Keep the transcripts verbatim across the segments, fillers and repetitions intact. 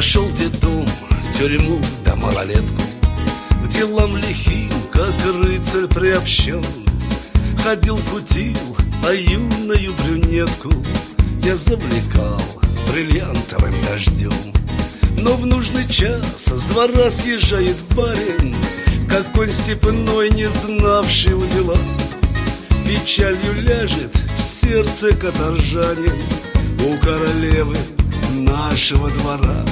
Прошел детдом, тюрьму да малолетку, к делам лихим, как рыцарь приобщен. Ходил, кутил, а юную брюнетку я завлекал бриллиантовым дождем. Но в нужный час с двора съезжает барин, как конь степной, не знавший удила. Печалью ляжет в сердце каторжанин у королевы нашего двора.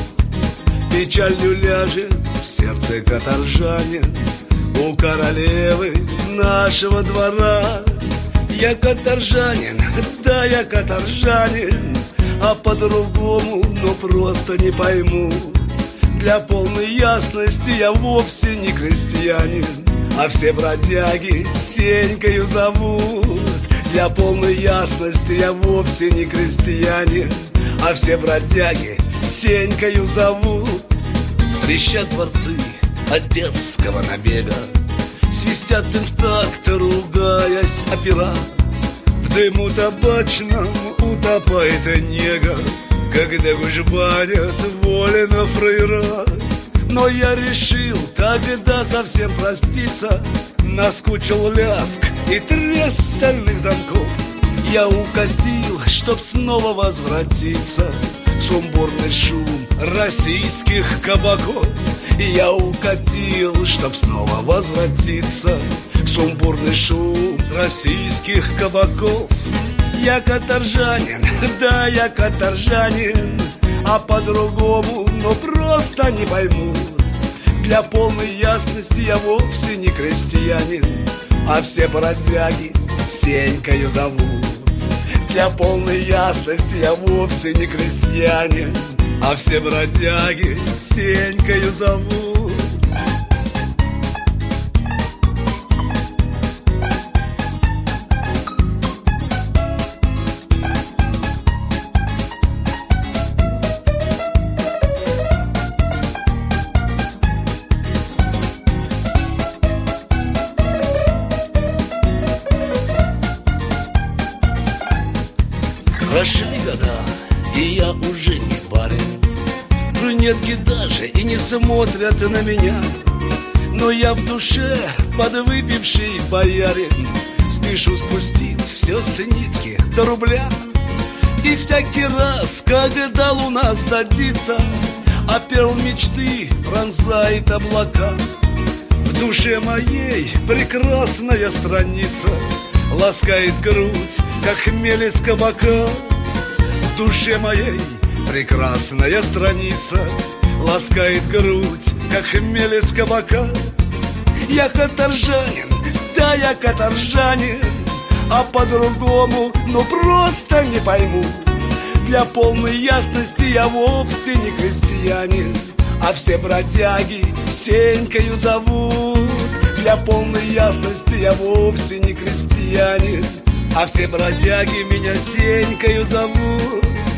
Печалью ляжет в сердце каторжанин у королевы нашего двора. Я каторжанин, да я каторжанин, а по-другому, но просто не пойму. Для полной ясности я вовсе не крестьянин, а все бродяги Сенькою зовут. Для полной ясности я вовсе не крестьянин, а все бродяги Сенькою зовут. Трещат дворцы от детского набега, свистят им в такт, ругаясь опера. В дыму табачном утопает нега, когда гужбанят волено фрейра. Но я решил тогда совсем проститься. Наскучил лязг и треск стальных замков. Я укатил, чтоб снова возвратиться в сумбурный шум российских кабаков. Я укатил, чтоб снова возвратиться в сумбурный шум российских кабаков. Я каторжанин, да я каторжанин, а по-другому, но просто не поймут. Для полной ясности я вовсе не крестьянин, а все бродяги Сенькою зовут. Для полной ясности я вовсе не крестьянин, а все бродяги Сенькою зовут. Прошли года, и я уже не барин. Брюнетки даже и не смотрят на меня. Но я в душе подвыпивший боярин, спешу спустить все с нитки до рубля. И всякий раз, когда луна садится, а перл мечты пронзает облака, в душе моей прекрасная страница ласкает грудь, как хмель из кабака. В душе моей прекрасная страница ласкает грудь, как хмель из кабака. Я каторжанин, да я каторжанин, а по-другому, ну просто не пойму. Для полной ясности я вовсе не крестьянин, а все бродяги Сенькою зовут. Для полной ясности я вовсе не крестьянин, а все бродяги меня Сенькою зовут.